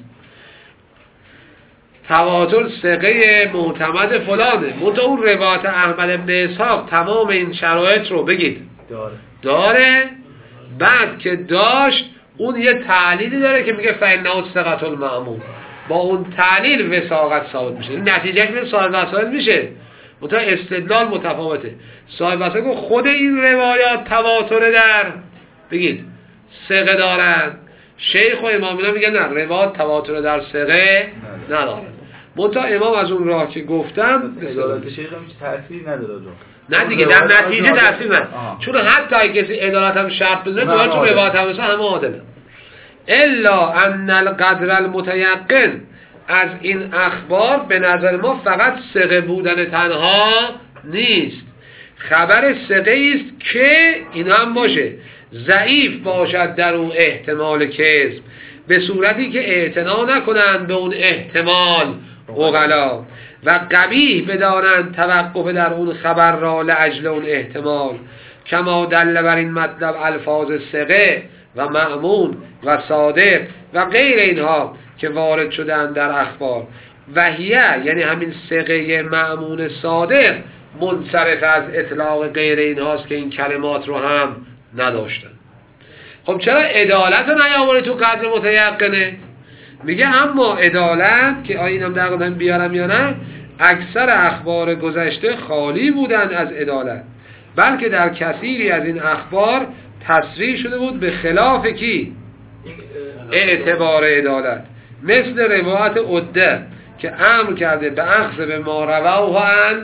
تواتر ثقه معتمد فلانه، منتها اون روایت احمد بن اسحاق تمام این شرایط رو بگید داره. بعد که داشت اون یه تعلیلی داره که میگه فإنه ثقة المأمون، با اون تعلیل وثاقت ثابت میشه. این نتیجه که صاحب وسائل میشه، منتها استدلال متفاوته. صاحب وسائل گفت خود این روایات تواتر در بگید ثقه دارن. شیخ و امامینا میگن نه، روایات تواتر در ثقه ندارن. منتها امام از اون راه که گفتم عدالت شیخ هم تأثیری نداره. نه دیگه در نتیجه تأثیر نداره، چون حتی اگه کسی عدالت هم شرط بزنه دوباره تو روایت هم مثلا همه عادله. الا ان القدر المتيقن، از این اخبار به نظر ما فقط ثقه بودن تنها نیست، خبر ثقه است که این هم باشه ضعیف باشد در اون احتمال کذب، به صورتی که اعتنا نکنند به اون احتمال عقلا و قبیح بدانند توقف در اون خبر را لاجل اون احتمال، کما دل بر این مطلب الفاظ ثقه و مأمون و صادق و غیر اینها که وارد شدن در اخبار. وحیه یعنی همین ثقه مأمون صادق منصرف از اطلاق غیر اینهاست که این کلمات رو هم نداشتن. خب چرا عدالت رو نیاوره تو قدر متیقنه؟ میگه اما عدالت که اینم در قدم بیارم یا نه، اکثر اخبار گذشته خالی بودند از عدالت، بلکه در کثیری از این اخبار تصریح شده بود به خلاف کی؟ اعتبار عدالت، مثل روایت عده که امر کرده به اخذ به ما رواه عن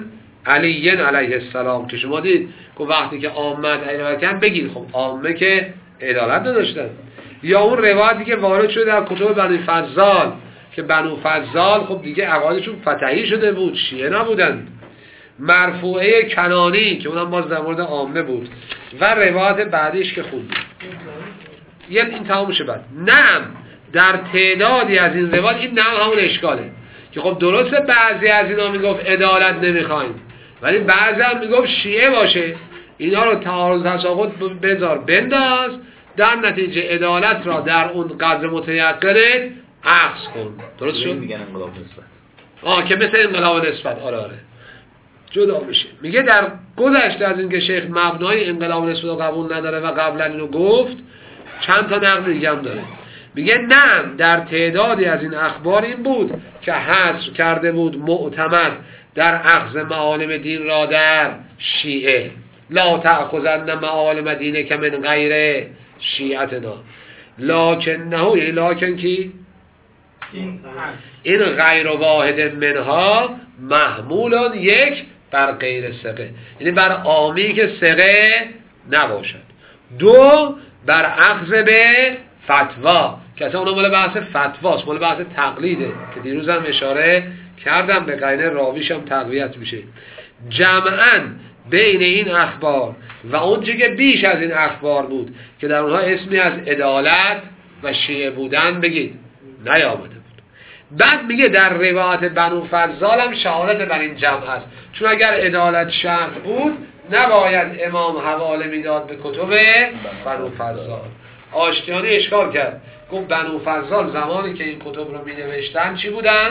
علی علیه السلام که شما دید که وقتی که عامه عدالت کردن بگید خب عامه که عدالت نداشتن، یا اون روایتی که وارد شده در کتب بنو فضال که بنو فضال خب دیگه عقایدشون فتحی شده بود، شیعه نبودن، مرفوعه کنانی که اونم باز در مورد عامه بود و روایت بعدیش که خوندیم این تمام شه. بعد نعم در تعدادی از این روایت این نعم همون اشکاله که خب درسته بعضی از اینا میگفت عدالت نمیخوایم ولی بعضی هم میگفت شیعه باشه، اینا رو تعارض تساقط بذار بنداز، در نتیجه عدالت را در اون قدر متیقنت اخذ کن. درست شد؟ میگن انقلاب نسبت که مثل انقلاب نسبت آره جدا میشه. میگه در گذشته از اینکه شیخ مبنای انقلاب نسبت رو قبول نداره و قبلا اینو گفت چند تا نقل دیگه هم داره. میگه نه در تعدادی از این اخبار این بود که حصر کرده بود معتمد در اخذ معالم دین را در شیعه، لا تأخذن معالم دینه که من غیر شیعتنا، لکنه یعنی لکن کی؟ این غیر واحد منها محمولان یک بر غیر ثقه، یعنی بر عامی که ثقه نباشد، دو بر اخذ به فتوا که اصلا اونا مال بحث فتواست، مال بحث تقلیده که دیروز هم اشاره کردم به قرینه راویش هم تقویت میشه. جمعاً بین این اخبار و اون که بیش از این اخبار بود که در اونها اسمی از عدالت و شیعه بودن بگید نیامده بود. بعد میگه در روایت بنو فضال هم شهادت بر این جمع هست، چون اگر عدالت شرط بود نباید امام حواله میداد به کتب بنو فضال. آشتیانی اشکال کرد، گفت بنو فضال زمانی که این کتب رو می نوشتن چی بودن؟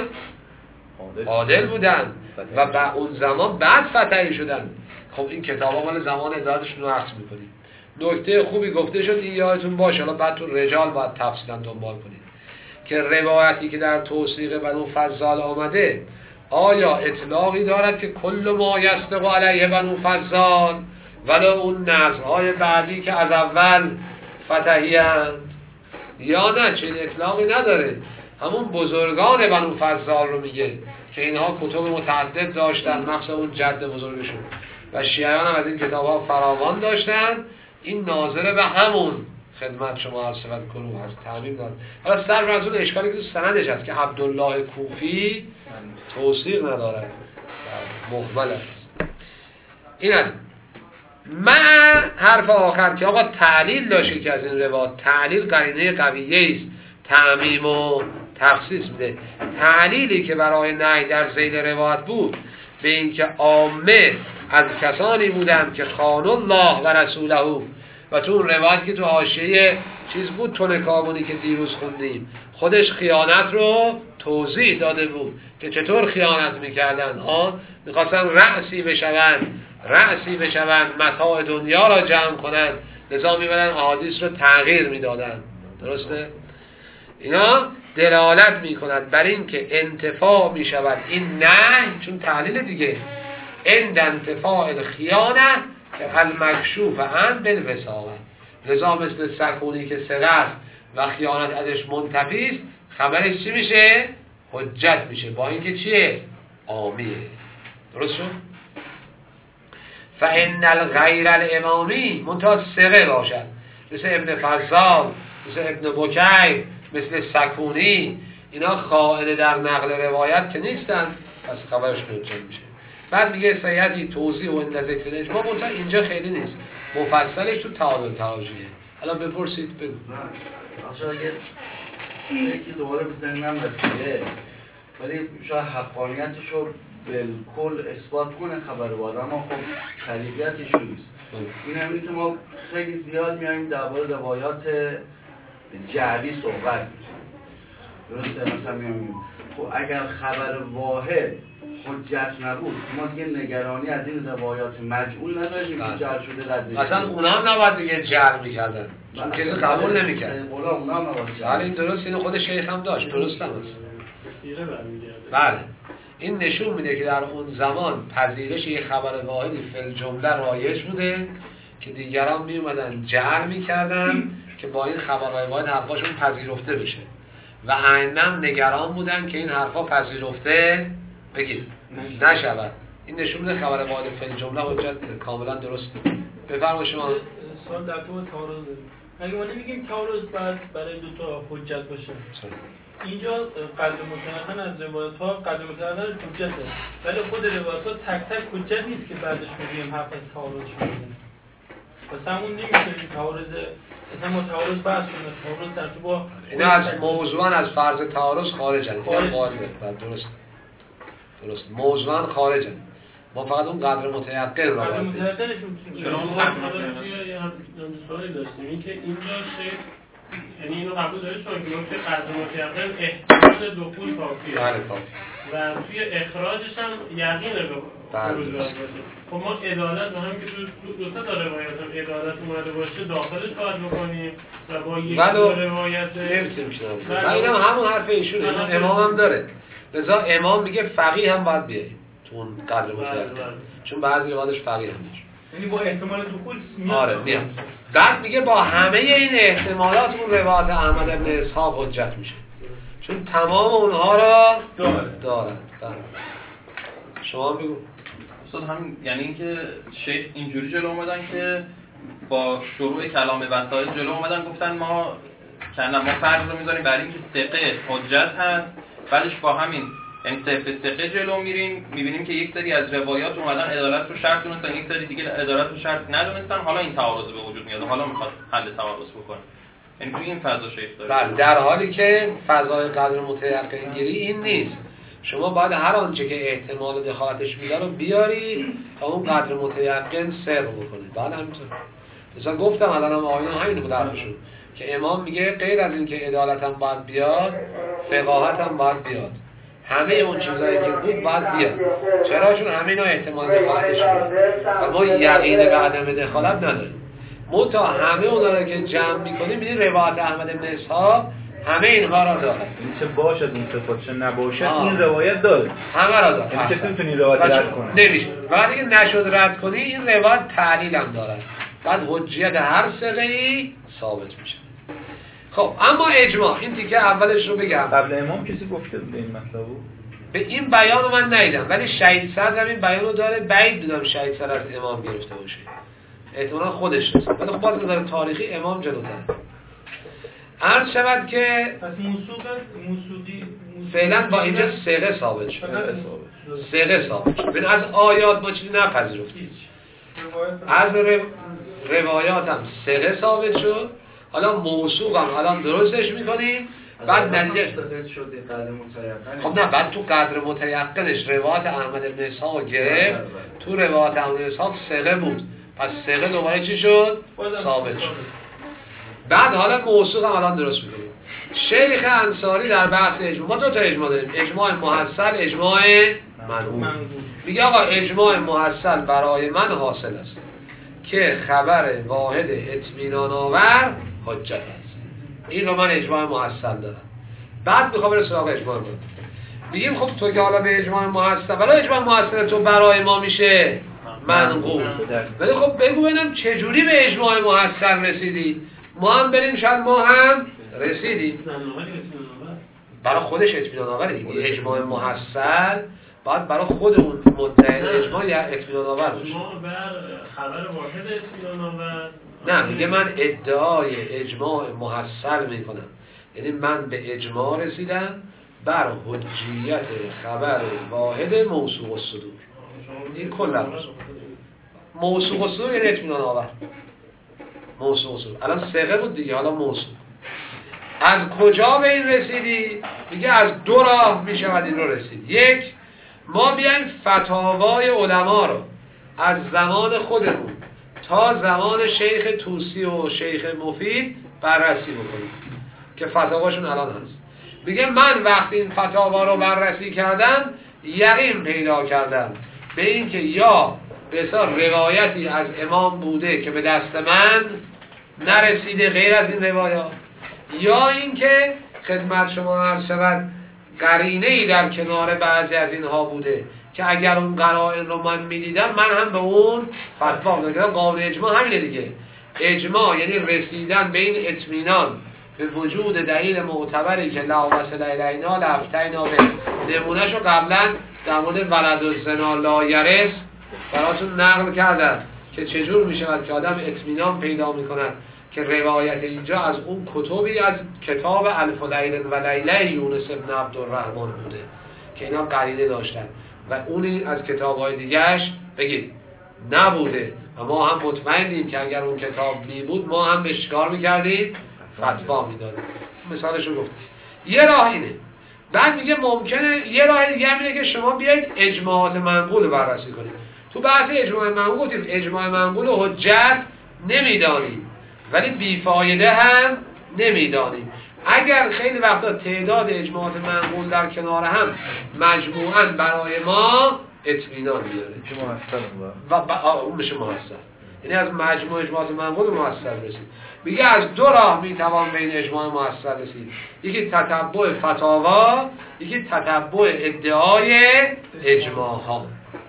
عادل بودن و با اون زمان بعد فتحی شدن. خب این کتاب ها مال زمان عدالتشون رو عکس میکنید. نکته خوبی گفته شد این یادتون باشه، حالا بعد تو رجال باید تفصیلا دنبال کنید که روایتی که در توثیق بنو فضال آمده آیا اطلاقی دارد که کل ما یصدق علیه بنو فضال ولی اون نظرهای بعدی که از اول فتحی هستند، یا نه چنین اطلاقی نداره. همون بزرگان بنو فضال رو میگه که اینها کتب متعدد داشتن، مخصوصا اون جد بزرگشون، و شیعیان هم از این کتاب ها فراوان داشتن. این ناظره به همون خدمت شما عرض شود کروه هست تعمیم داد. حالا سر از اون اشکالی که سندش هست که عبدالله کوفی توثیق ندارد، مهمل است. این هست من حرف آخر که آقا تعلیل داشته که از این روایت تعلیل قرینه قویه است، تعمیم و تخصیص میده. تعلیلی که برای نهی در ذیل روایت بود به اینکه عامه از کسانی بودن که خان الله و رسوله و تو اون روایت که تو حاشیه چیز بود تونکابونی که دیروز خوندیم خودش خیانت رو توضیح داده بود که چطور خیانت میکردن، میخواستن رأسی بشوند متاع دنیا را جمع کنند، لذا میبرن احادیث رو تغییر میدادن. درسته؟ اینا دلالت میکند بر این که انتفاع میشود این نه، چون تحلیل دیگه عند انتفاع الخیانه که المکشوف عن بالوساقه، لذا مثل سکونی که سرست و خیانت ازش منتفی است، خبرش چی میشه؟ حجت میشه، با اینکه چیه؟ عامیه. درست شد؟ فإن الغیر الامامی منتها ثقه باشد، مثل ابن فضال، مثل ابن بکیر، مثل سکونی، اینا خائن در نقل روایت که نیستن، پس خبرش حجت میشه. بعد میگه سیدی توضیح و اند ذکر اجماع، منتها اینجا خیلی نیست، مفصلش تو تعادل تراجیحه. الان بپرسید بگو. آخه اگه یکی دوباره به ذهنم رسیده ولی شاید حقانیتش رو بالکل اثبات کنه خبر وارد، اما خب طریقیتش نیست. این همینه که ما خیلی زیاد میایم درباره روایات جعلی صحبت میکنیم. درسته؟ مثلا میایم خب اگر خبر واحد حجت نبود ما دیگه نگرانی از این روایات مجعول نداشتیم که جعل شده رد بشه. اصلا اونا هم نباید دیگه جعل میکردن، چون کسی قبول نمیکرد. اونا هم نباید جعل. این درست، اینو خود شیخ هم داشت، درست هم هست. بله این نشون میده که در اون زمان پذیرش یک خبر واحدی فی جمله رایج بوده که دیگران می اومدن جعل میکردن که با این خبرهای واحد حرفاشون پذیرفته بشه و عیناً نگران بودن که این حرفا پذیرفته بگید نشود. این نشون میده خبر واحد فعل جمله حجت کاملا درسته. بفرمایید شما. سوال در تو تعارض داریم. اگه ما نمیگیم تعارض بعد برای دو تا حجت باشه، اینجا قدر متعین از روایت ها قدر متعین حجته، ولی خود روایت ها تک تک حجت نیست که بعدش میگیم حرف از تعارض شده. پس همون نمیشه تعارض مثلا ما تعارض بحث کنیم، تعارض در تو با اینا از موضوعاً از فرض تعارض خارجن. این واجبه. درست. موضوعاً خارجن. ما فقط اون قدر متیقن رو قدر متیقنشون چرا یه سوالی داشتیم این که اینجا شیخ یعنی اینو قبول داره شما که قدر متیقن احتمال دخول کافیه. بله کافی. و توی اخراجش هم یقین رو خروج باشه. خب ما عدالت رو هم که دو تا روایت هم عدالت اومده باشه داخلش باید بکنیم و با یک روایت نمیتونیم شنویم. و اینم همون حرف ایشونه. امام هم داره. لذا امام میگه فقیه هم باید بیاریم تو اون قدر متیقن. چون بعضی روایتش فقیه هم میشه. یعنی با احتمال دخول میاد. آره میاد. بعد میگه با همه این احتمالات اون روایت احمد بن اسحاق حجت میشه. چون تمام اونها را دارن. شما بگو. استاد همین یعنی اینکه شیخ اینجوری جلو اومدن که با شروع کلام وسائل جلو اومدن گفتن ما فرض رو میذاریم برای اینکه ثقه حجت هست، بعدش با همین یعنی ثقه جلو میریم میبینیم که یک سری از روایات اومدن عدالت رو شرط دونستن، یک سری دیگه عدالت رو شرط ندونستن، حالا این تعارض به وجود میاد، حالا میخواد حل تعارض بکنه. یعنی توی این فضا شیخ داره. بله، در حالی که فضای قدر متیقن گیری این نیست. شما باید هر آنچه که احتمال دخالتش میده رو بیاری تا اون قدر متیقن سر بکنید. بله همینطور. مثلا گفتم الانم آیه همین بود حرفشون که امام میگه غیر از این که عدالت هم باید بیاد، فقاهت هم باید بیاد. همه اون چیزایی که بود باید بیاد. چرا؟ چون همه اینا احتمال دخالتش میده و ما یقین به عدم دخالت نداریم. تا همه اونا رو که جمع میکنیم می‌بینید روایت احمد بن اسحاق همه اینها را داره. چه باشه اون صفات چه نباشه این روایت داره. همه را داره. یعنی کسی میتونی روایت رد کنه. نمیشه. وقتی اگه نشد رد کنی این روایت تعلیل هم داره. بعد حجیت هر ثقه‌ای ثابت میشه. خب اما اجماع این تیکه اولش رو بگم. قبل امام کسی گفته بود این مطلبو؟ به این بیان رو من ندیدم ولی شهید صدر این بیان رو داره. بعید میدونم شهید صدر از امام گرفته باشه. احتمالاً خودش هست. ولی خب باز نظر تاریخی امام جلوتره. عرض شود که پس موسودی فعلا با اینجا ثقه ثابت شد. ثقه ثابت شد. ببین از آیات ما چیزی نپذیرفتیم. از روایات هم ثقه ثابت شد. حالا موثوق هم الان درستش میکنیم. بعد نتیجه شده قدر متیقن. خب نه بعد تو قدر متیقنش روایت احمد بن اسحاق گرفت. تو روایت احمد بن اسحاق ثقه بود. پس ثقه دوباره چی شد؟ ثابت شد. بعد حالا موثوق هم الان درست میکنیم. شیخ انصاری در بحث اجماع، ما دو تا اجماع داریم، اجماع محصل، اجماع منقول. میگه آقا اجماع محصل برای من حاصل است که خبر واحد اطمینان آور حجت است. این رو من اجماع محصل دارم. بعد میخوام بریم سراغ اجماع منقول. میگیم خب تو که حالا به اجماع محصل، ولی اجماع محصل تو برای ما میشه منقول. ولی خب بگو ببینم چجوری به اجماع محصل رسیدی؟ ما هم بریم شاید ما هم رسیدیم. برای خودش اطمینان آوره دیگه. اجماع محصل باید برای خود اون مدعی اجماع یا اطمینان آور باشه. ما بر خبر واحد اطمینان آور. نه میگه من ادعای اجماع محصل میکنم. یعنی من به اجماع رسیدم بر حجیت خبر واحد موثوق الصدور. این کلا موثوق الصدور یعنی اطمینان آور. موثوق الصدور. الان ثقه بود دیگه، حالا موثوق. از کجا به این رسیدی؟ میگه از دو راه میشود این رو رسید. یک، ما بیایم فتاوای علما رو از زمان خودمون تا زمان شیخ طوسی و شیخ مفید بررسی بکنیم که فتاواشون الان هست. میگه من وقتی این فتاوا رو بررسی کردم یقین پیدا کردم به این که یا بسیار روایتی از امام بوده که به دست من نرسیده غیر از این روایات، یا اینکه خدمت شما عرض شود قرینه‌ای در کنار بعضی از اینها بوده که اگر اون قرائن رو من می‌دیدم من هم به اون فتوا می‌دادم. قانون اجماع همینه دیگه. اجماع یعنی رسیدن به این اطمینان به وجود دلیل معتبری که لا وصل الینا لفتینا به نمونهشو قبلا در مورد ولد الزنا لا یرث براتون نقل کردن که چجور میشود که آدم اطمینان پیدا میکند که روایت اینجا از اون کتبی از کتاب الف لیل و لیله یونس ابن عبدالرحمن بوده که اینا قرینه داشتن و اونی از کتاب‌های دیگرش بگید نبوده و ما هم مطمئنیم که اگر اون کتاب می بود ما هم بهش کار میکردیم فتوا میدادیم. مثالشو گفتیم. یه راه اینه. بعد میگه ممکنه یه راه دیگه اینه که شما بیاید اجماعات منقول بررسی کنید. تو بحث اجماع منقول گفتیم اجماع منقول و حجت نمیدانیم ولی بیفایده هم نمیدانیم. اگر خیلی وقتا تعداد اجماعات منقول در کنار هم مجموعاً برای ما اطمینان میاره و اون میشه محصل، یعنی از مجموع اجماعات منقول محصل رسید. میگه از دو راه میتوان بین اجماع محصل رسید، یکی تتبع فتاوا، یکی تتبع ادعای اجماع ها.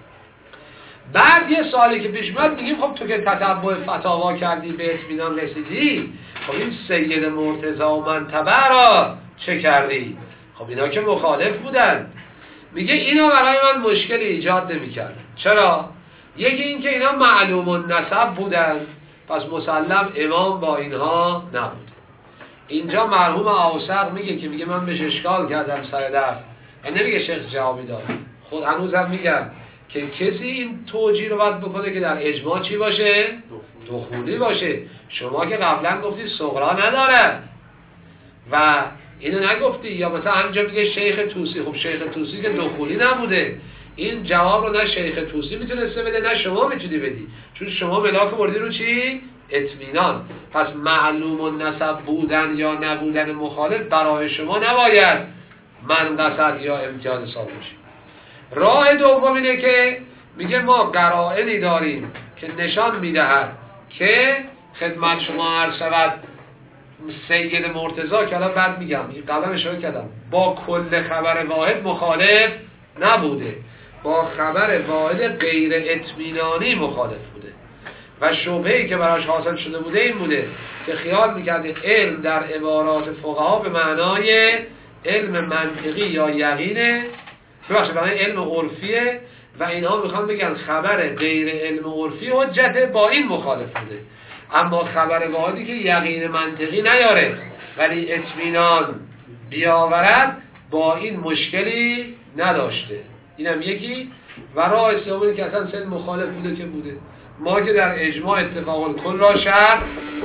بعد یه سوالی که پیش میاد میگیم خب تو که تتبع فتاوا کردی به اطمینان رسیدی، خب این سید مرتضی و منتبه را چه کردی؟ خب اینا که مخالف بودن. میگه اینا برای من مشکل ایجاد نمی‌کرد. چرا؟ یکی این که اینا معلوم النسب بودن، پس مسلم امام با اینها نبود. اینجا مرحوم اوسق میگه که میگه من بهش اشکال کردم سر درس، نمیگه شیخ جوابی داد، خود هنوزم میگم که کسی این توجیه رو باید بکنه که در اجماع چی باشه؟ دخولی باشه. شما که قبلا گفتی صغرا نداره و اینو نگفتی، یا مثلا همینجا میگه شیخ طوسی. خب شیخ طوسی که دخولی نبوده، این جواب رو نه شیخ طوسی میتونسته بده نه شما میتونی بدی، چون شما ملاک بردی رو چی؟ اطمینان. پس معلوم النسب بودن یا نبودن مخالف برای شما نباید من قصد یا امتیاز حساب بشه. راه دوم اینه که میگه ما قرائنی داریم که نشان میدهد که خدمت شما عرض شود سید مرتضی که الان بعد میگم قبلا اشاره کردم با کل خبر واحد مخالف نبوده، با خبر واحد غیر اطمینانی مخالف بوده و شبهه‌ای که براش حاصل شده بوده این بوده که خیال میکرده علم در عبارات فقها به معنای علم منطقی یا یقینه، ببخشید برای علم عرفیه و اینها میخوان بگن خبر غیر علم عرفی حجته، با این مخالف بوده. اما خبر واحدی که یقین منطقی نیاره ولی اطمینان بیاورد با این مشکلی نداشته. اینم یکی. و راه سومی که اصلا سن مخالف بوده که بوده، ما که در اجماع اتفاق الکل را شرط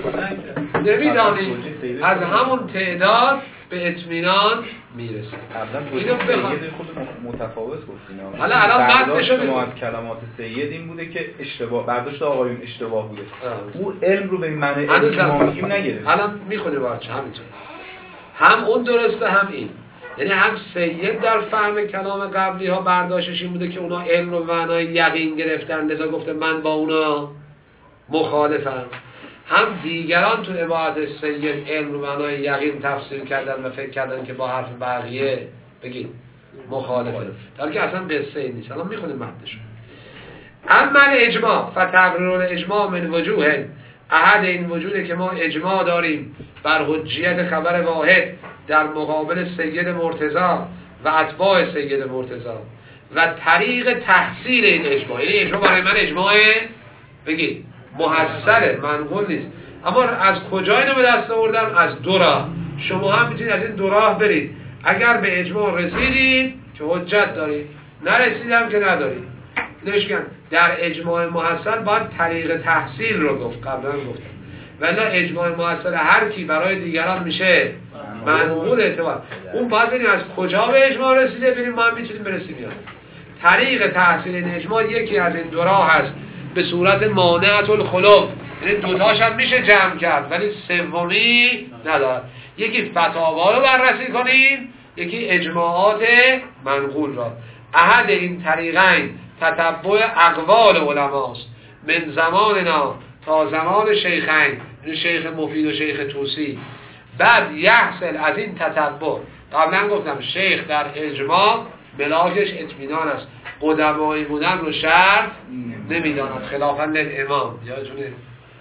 نمیدانیم، از همون تعداد به اطمینان میرسه. اینو سید خود متفاوت گفتین. حالا الان برداشت ما از کلمات سید این بوده که اشتباه، برداشت آقایون اشتباه بوده. او علم رو به معنی علم میگیم نگرفت. الان میخونه بچه همینطور، هم اون درسته هم این. یعنی هم سید در فهم کلام قبلی ها برداشتش این بوده که اونا علم رو به معنای یقین گرفتن، لذا گفته من با اونا مخالفم. هم دیگران تو عبارت سید علم رو معنای یقین تفسیر کردن و فکر کردن که با حرف بقیه بگید مخالفه، در که اصلا قصه نیست. الان میخونیم متنشو. اما اجماع فتقریر الاجماع من وجوه، احد این وجوده که ما اجماع داریم بر حجیت خبر واحد در مقابل سید مرتضی و اتباع سید مرتضی و طریق تحصیل این اجماع. یعنی اجماع برای من اجماع بگید محصله، منقول نیست. اما از کجا اینو به دست آوردم؟ از دو راه. شما هم میتونید از این دو راه برید. اگر به اجماع رسیدید که حجت دارید، نرسیدم که ندارید. نشکن در اجماع محصل باید طریق تحصیل رو گفت، قبلا گفتم. ولی اجماع محصل هر کی برای دیگران میشه منقول اعتبار. اون باید بریم از کجا به اجماع رسیده بریم ما هم میتونیم برسیم. طریق تحصیل این اجماع یکی از این دو راه هست به صورت مانعت الخلف، یعنی دوتاش هم میشه جمع کرد ولی سومی ندارد. یکی فتاوا رو بررسی کنیم، یکی اجماعات منقول را. احد این طریقین تتبع اقوال علماست من زماننا تا زمان شیخین، شیخ مفید و شیخ طوسی. بعد یحصل از این تتبع، قبلا گفتم شیخ در اجماع ملاکش اطمینان است، قدمایی بودن رو شرط نمیداند خلافاً للامام. یادتونه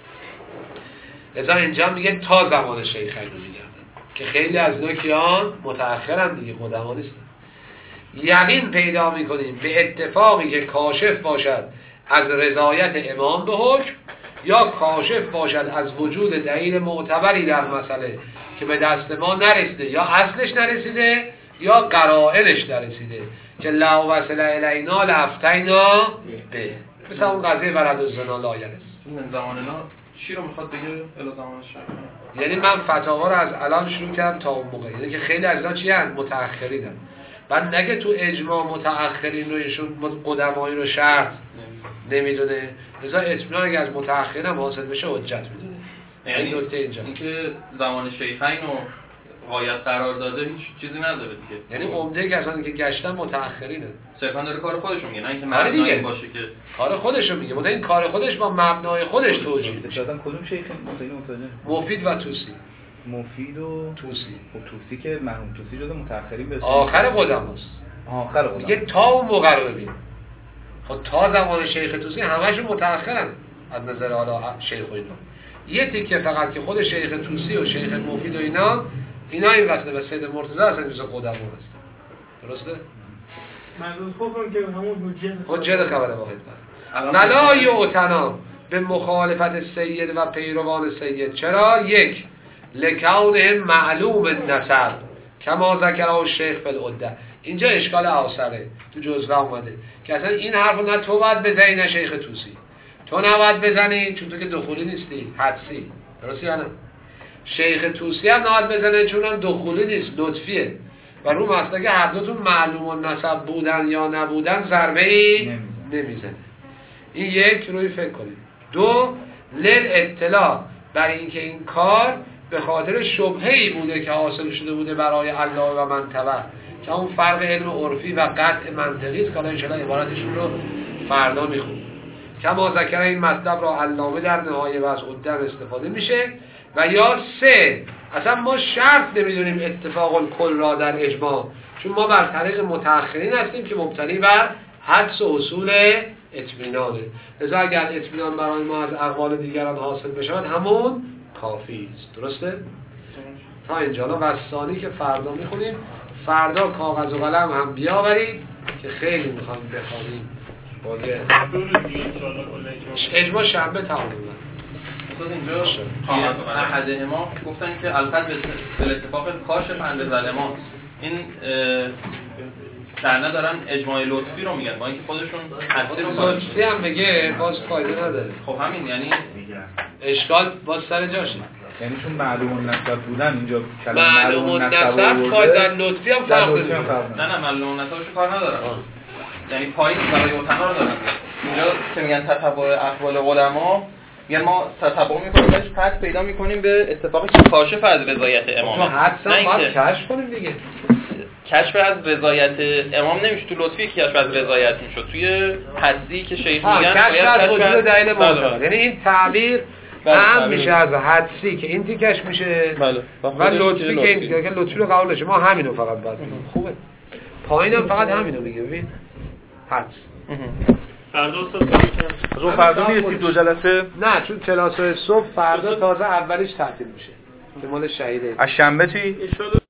ازا اینجا میگه تا زمان شیخین رو میگردن که خیلی از اینا کیان متأخرن دیگه، قدما نیستن. یقین پیدا میکنیم به اتفاقی که کاشف باشد از رضایت امام به حکم یا کاشف باشد از وجود دلیل معتبری در مسئله که به دست ما نرسیده یا اصلش نرسیده یا قرائنش نرسیده که لو وصل الینا لافتینا به، مثل اون قضیه ولد الزنا لا یرث. من زماننا چی رو میخواد بگه الی زمان شرع؟ یعنی من فتاوا رو از الان شروع کردم تا اون موقع، یعنی که خیلی از اینا چی هستن؟ متأخرینن. بعد نگه تو اجماع متأخرین رو ایشون قدمایی رو شرط نمیدونه، لذا اطمینان اگه از متأخرین هم حاصل بشه حجت میدونه. یعنی نکته اینجا اینکه زمان شیخین رو غایت قرار داده هیچ چیزی نداره دیگه. یعنی عمده کسانی که گشتن متأخرینه. صرفا داره کار خودش رو میگه، نه اینکه آره دیگه. مبنایی باشه که کار خودش رو میگه. مثلا این کار خودش با مبنای خودش توجیه میشه. شاید کدوم شیخ مفید و توسی. مفید و توسی. خب توسی که مرحوم توسی جزو متأخرین به آخر قدماست. آخر قدم. میگه تا اون موقع رو ببین. خب تا زمان شیخ توسی همشون متأخرن از نظر حالا شیخ و اینا. یه تیکه فقط که خود شیخ توسی و شیخ مفید و اینا این وصله به سید مرتضی هستن جزو قدما هستن. درسته؟ مردم کفرم که همون حجت خبر واحد نلا یعتنا به مخالفت سید و پیروان سید. چرا؟ یک لکونه معلوم النسب کما ذکره شیخ فی العده. اینجا اشکال آثاره تو جزوه اومده که اصلا این حرفو نه تو باید بزنی نه شیخ توسی. تو نباید بزنی چون تو که دخولی نیستی، حدسی. درسته یا نه؟ شیخ توسی هم نباید بزنه چون هم دخولی نیست، لطفیه و رو مسئله که هر دوتون معلوم النسب بودن یا نبودن ضربه‌ای نمیزنه. این یک روی فکر کنید. دو لیل اطلاع بر اینکه این کار به خاطر شبهه‌ای بوده که حاصل شده بوده برای الله و من تبع که اون فرق علم عرفی و قطع منطقی است که ان شاءالله عبارتشون رو فردا میخونیم. کما ذکر این مطلب را علامه در نهایه وضع الدم استفاده میشه. و یا سه اصلا ما شرط نمیدونیم اتفاق الکل را در اجماع، چون ما بر طریق متأخرین هستیم که مبتنی بر حدس و اصول اطمینانه. لذا اگر اطمینان برای ما از اقوال دیگران حاصل بشود همون کافی است. درسته؟ تا اینجا و ثانی که فردا میخونیم. فردا کاغذ و قلم هم بیاورید که خیلی میخوام بخونیم. باید اجماع شنبه تمام اینجا احد ما گفتن که البته به اتفاق کاشف عند ظلمات این در ندارن اجماع لطفی رو میگن با اینکه خودشون حدسی رو لطفی هم بگه باز فایده نداره. خب همین یعنی اشکال باز سر جاشه. یعنی چون معلوم النسب بودن اینجا کلمه معلوم النسب فایده لطفی هم فرق داره. نه معلوم النسبش کار ندارن. یعنی پایین برای اوتنا رو دارن. اینجا که میگن تتبع اقوال علما، یعنی ما تتبع میکنیم بهش قطع پیدا میکنیم به اتفاقی که کاشف از رضایت امام. تو حدسا باید کشف کنیم دیگه. کشف از رضایت امام نمیشه تو لطفی کشف از رضایت میشه، توی حدسی که شیخ میگن کشف از وجود دلیل معتبر. یعنی این تعبیر هم میشه از حدسی که این تیکش میشه و لطفی که این تیکش لطفی رو قبول داشته. ما همینو فقط باید خوبه. پایینم فقط همینو میگه. ببین حدس فردا نیستی دو جلسه؟ نه چون کلاس صبح فردا تازه اولیش تعطیل میشه. به مال شهیده. از شنبه چی؟